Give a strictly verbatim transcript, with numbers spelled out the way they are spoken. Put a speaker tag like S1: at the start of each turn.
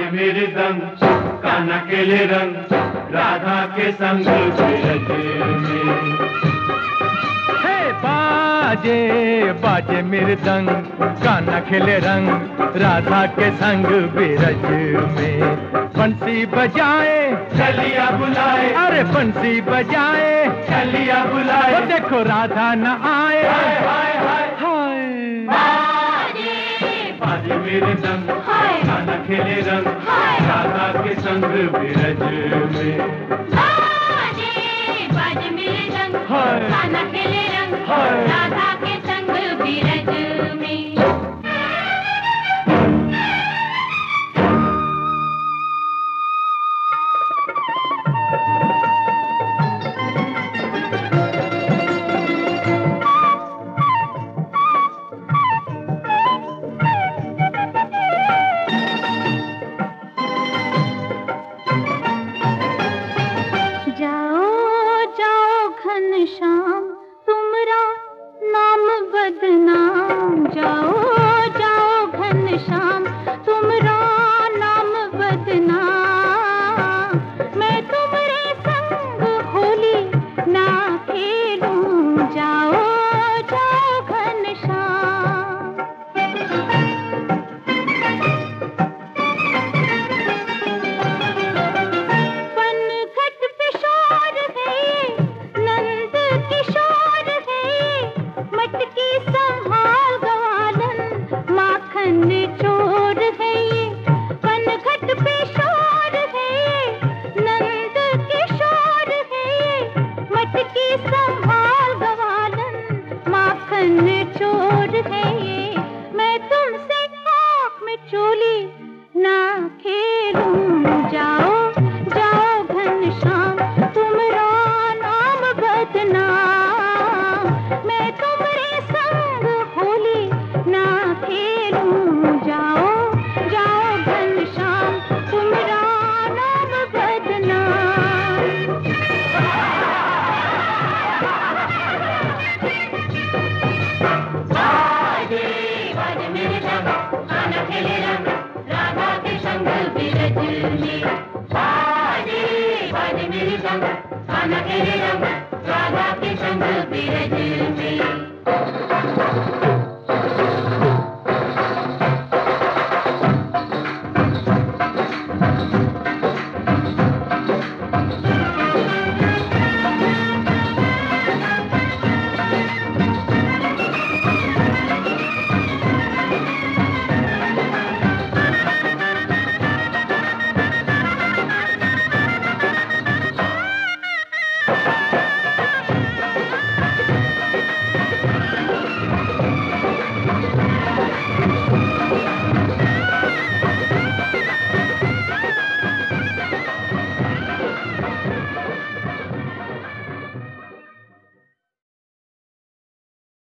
S1: मेरे दंग कान्हा खेले रंग राधा के संग बिरज में।
S2: बाजे बाजे मृदंग कान्हा खेले रंग राधा के संग बिरज में। बंसी बजाए
S1: चलिया बुलाए,
S2: अरे बंसी बजाए
S1: चलिया बुलाए,
S2: तो देखो राधा न आए।
S1: हाय हाय हाय
S2: हाय
S1: बाजे बाजे मेरे दंग कान्हा खेले रंग राधा के संग बिरज में।
S3: बाजे बाजे मेरे दंग कान्हा खेले रंग राधा के संग बिरज में।
S4: शाम तुमरा नाम बदनाम, जाओ जाओ घनश्याम तुमरा नाम बदनाम। मैं तुम्हारे संग होली ना खेलूं, जाओ जाओ घनश्याम। पनघट पिशोर है नंद किशोर है, मटकी संभाल ग्वालन माखन चोर है ये। पनघट पिशोर है नंद किशोर है, मटकी संभाल ग्वालन माखन चोर है ये। मैं तुमसे आँख में चोली ना खेलूं, जाओ जाओ घनश्याम तुमरा नाम बदनाम। मैं तुम्हारे संग होली ना खेलूं, जाओ जाओ घनश्याम तुमरा नाम बदनाम।
S3: बाजे बाजे मेरे दंग कान्हा खेले रंग राधा के संग बिरज में। बाजे बाजे मेरे दंग कान्हा खेले रंग राधा के संग बिरज में।